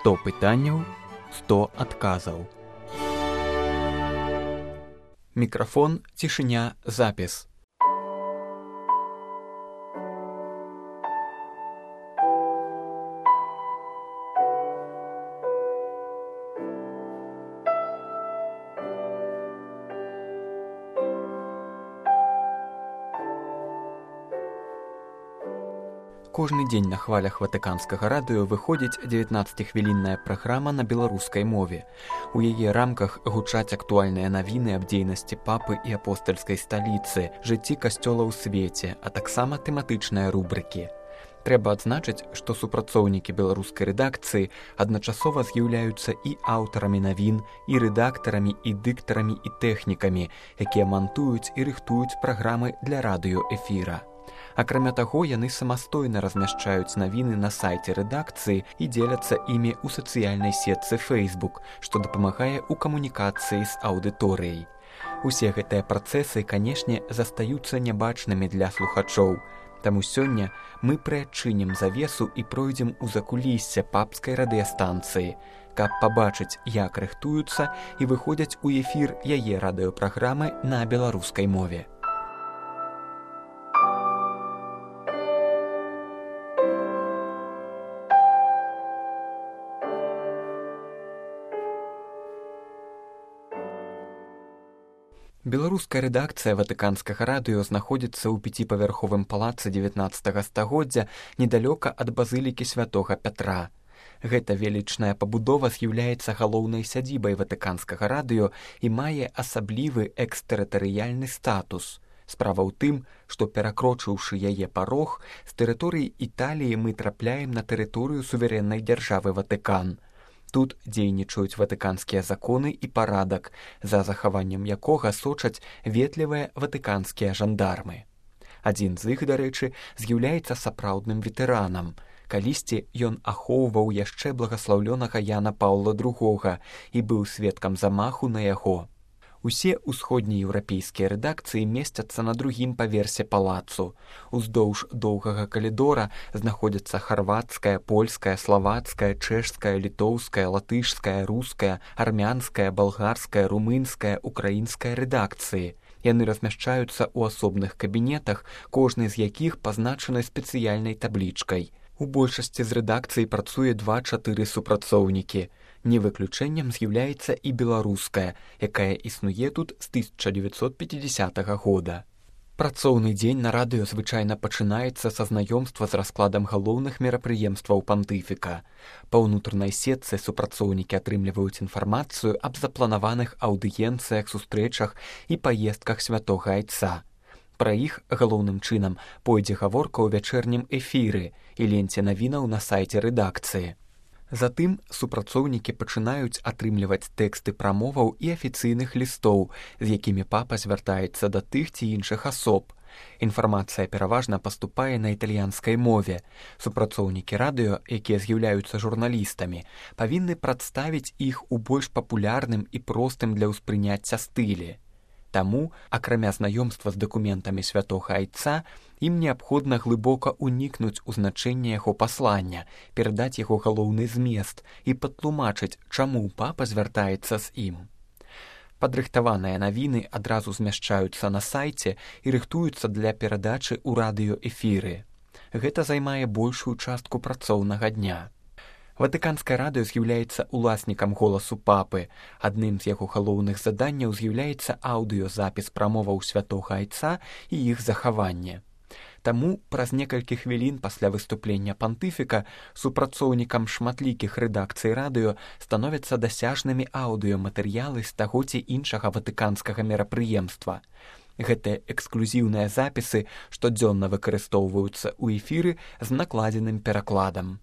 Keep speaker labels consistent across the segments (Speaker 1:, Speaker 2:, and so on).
Speaker 1: 100 пытанняў, 100 адказаў. Мікрафон, цішыня, запіс. Кожны дзень на хвалях Ватыканскага радыё выходзіць 19-хвілінная праграма на беларускай мове. У яе рамках гучаць актуальныя навіны аб дзейнасці папы і апостальскай сталіцы, жыцці касцёла ў свеце, а таксама тэматычныя рубрыкі. Трэба адзначыць, што супрацоўнікі беларускай рэдакцыі адначасова з'яўляюцца і аўтарамі навін, і рэдактарамі, і дыктарамі, і тэхнікамі, якія мантуюць і рыхтуюць праграмы для радыёэфіра. Акрамя таго, яны самастойна размяшчаюць навіны на сайце рэдакцыі і дзеляцца імі ў сацыяльнай сетцы Facebook, што дапамагае ў камунікацыі з аўдыторыяй. Усе гэтыя працэсы, канешне, застаюцца нябачнымі для слухачоў. Таму сёння мы прыадчынім завесу і пройдзем у закулісся папскай радыёстанцыі, каб пабачыць, як рыхтуюцца і выходзяць у эфір яе радыёпраграмы на беларускай мове. Беларуская рэдакцыя Ватыканскага радыё знаходзіцца ў 5павярховым палацы 19 стагоддзя недалёка ад базылікі святога Пятра. Гэта велічная пабудова з'яўляецца галоўнай сядзібай Ватыканскага радыё і мае асаблівы экстэрытарыяльны статус. Справа ў тым, што перакрочыўшы яе парог, з тэрыторыі Італіі мы трапляем на тэрыторыю суверэннай дзяржавы Ватыкан. Тут дзейнічаюць ватыканскія законы і парадак, за захаваннем якога сочаць ветлівыя ватыканскія жандармы. Адзін з іх, дарэчы, з'яўляецца сапраўдным ветэранам. Калісьці ён ахоўваў яшчэ благаслаўлёнага Яна Паўла II і быў сведкам замаху на яго. Усе ўсходнееўрапейскія рэдакцыі месцяцца на другім паверсе палацу. Уздоўж доўгага калідора знаходзяцца харвацкая, польская, славацкая, чэшская, літоўская, латышская, руская, армянская, балгарская, румынская, украінская рэдакцыі. Яны размяшчаюцца ў асобных кабінетах, кожны з якіх пазначаны спецыяльнай таблічкай. У большасці з рэдакцый працуе 2-4 супрацоўнікі. Не выключэннем з'яўляецца і беларуская, якая існуе тут з 1950 года. Працоўны дзень на радыё звычайна пачынаецца са знаёмства з раскладам галоўных мерапрыемстваў пантыфіка. Па ўнутранай сетцы супрацоўнікі атрымліваюць інфармацыю аб запланаваных аўдыенцыях, сустрэчах і паездках святога айца. Пра іх галоўным чынам пойдзе гаворка ў вячэрнім эфіры і ленце навінаў на сайце рэдакцыі. Затым супрацоўнікі пачынаюць атрымліваць тэксты прамоваў і афіцыйных лістоў, з якімі папа звяртаецца да тых ці іншых асоб. Інфармацыя пераважна паступае на італьянскай мове. Супрацоўнікі радыё, якія з'яўляюцца журналістамі, павінны прадставіць іх у больш папулярным і простым для ўспрыняцця стылі. Таму, акрамя знаёмства з дакументамі святога айца, ім неабходна глыбока ўнікнуць у значэнне яго паслання, перадаць яго галоўны змест і патлумачыць, чаму папа звяртаецца з ім. Падрыхтаваныя навіны адразу змяшчаюцца на сайце і рыхтуюцца для перадачы ў радыёэфіры. Гэта займае большую частку працоўнага дня. Ватыканскае радыё з'яўляецца уласнікам голасу папы. Адным з яго галоўных заданняў з'яўляецца аўдыёзапіс прамоваў святога айца і іх захаванне. Таму праз некалькі хвілін пасля выступлення пантыфіка супрацоўнікам шматлікіх рэдакцый радыё становяцца дасяжнымі аўдыёматэрыялы з таго ці іншага ватыканскага мерапрыемства. Гэтыя эксклюзіўныя запісы штодзённа выкарыстоўваюцца ў эфіры з накладзеным перакладам.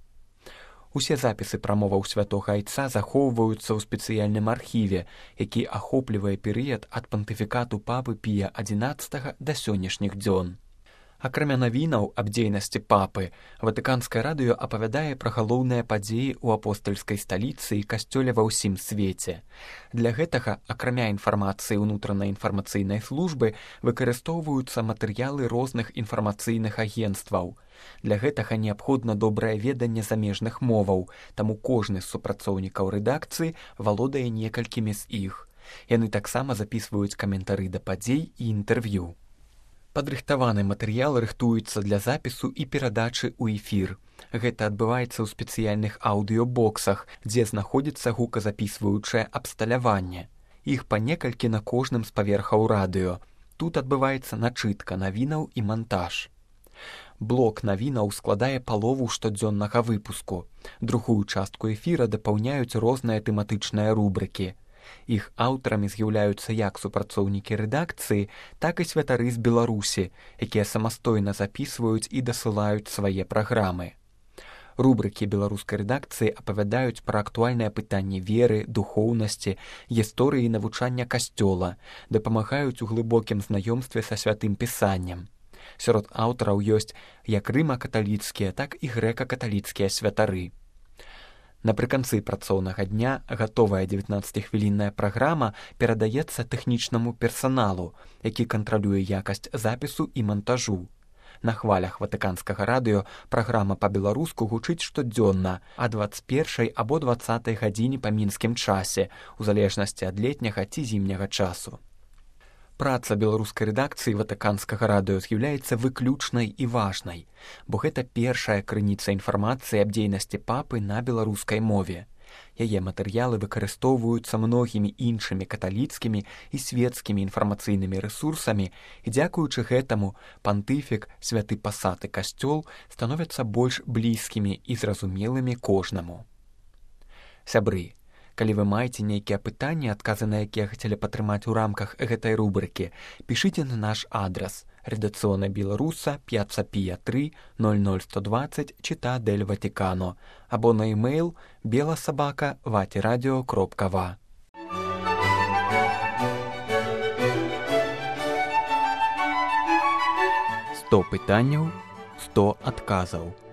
Speaker 1: Усе запісы прамоваў святога айца захоўваюцца ў спецыяльным архіве, які ахоплівае перыяд ад пантыфікату папы Пія XI да сённяшніх дзён. Акрамя навінаў аб дзейнасці папы, Ватыканскае радыё апавядае пра галоўныя падзеі ў апостальскай сталіцы і касцёле ва ўсім свеце. Для гэтага, акрамя інфармацыі ўнутранай інфармацыйнай службы, выкарыстоўваюцца матэрыялы розных інфармацыйных агенцтваў. Для гэтага неабходна добрае веданне замежных моваў, таму кожны з супрацоўнікаў рэдакцыі валодае некалькімі з іх. Яны таксама запісваюць каментары да падзей і інтэрв'ю. Падрыхтаваны матэрыял рыхтуецца для запісу і перадачы ў эфір. Гэта адбываецца ў спецыяльных аўдыёбоксах, дзе знаходзіцца гуказапісваючае абсталяванне. Іх па некалькі на кожным з паверхаў радыё. Тут адбываецца начытка навінаў і мантаж. Блок навінаў складае палову штодзённага выпуску. Другую частку эфіра дапаўняюць розныя тэматычныя рубрыкі. Іх аўтарамі з'яўляюцца як супрацоўнікі рэдакцыі, так і святары з Беларусі, якія самастойна запісваюць і дасылаюць свае праграмы. Рубрыкі беларускай рэдакцыі апавядаюць пра актуальныя пытанні веры, духоўнасці, гісторыі і навучання касцёла, дапамагаюць у глыбокім знаёмстве са святым пісаннем. Сярод аўтараў ёсць як рыма-каталіцкія, так і грэка-каталіцкія святары. Напрыканцы працоўнага дня гатовая 19-хвілінная праграма перадаецца тэхнічнаму персаналу, які кантралюе якасць запісу і мантажу. На хвалях ватыканскага радыё праграма па-беларуску гучыць штодзённа а 21 або 20 гадзіне па мінскім часе, у залежнасці ад летняга ці зімняга часу. Праца беларускай рэдакцыі ватыканскага радыё з'яўляецца выключнай і важнай, бо гэта першая крыніца інфармацыі аб дзейнасці папы на беларускай мове. Яе матэрыялы выкарыстоўваюцца многімі іншымі каталіцкімі і свецкімі інфармацыйнымі рэсурсамі, і дзякуючы гэтаму пантыфік, святы пасад і касцёл становяцца больш блізкімі і зразумелымі кожнаму. Сябры, калі вы маеце нейкія пытанні, адказы на якія хацелі падтрымаць у рамках гэтай рубрыкі, пішыце на наш адрас редакцыона Беларуса, Пьяцца Пія 3, 00120, Città del Vaticano, або на e-mail belasobaka@vatiradio.va. 100 пытанняў, 100 адказаў.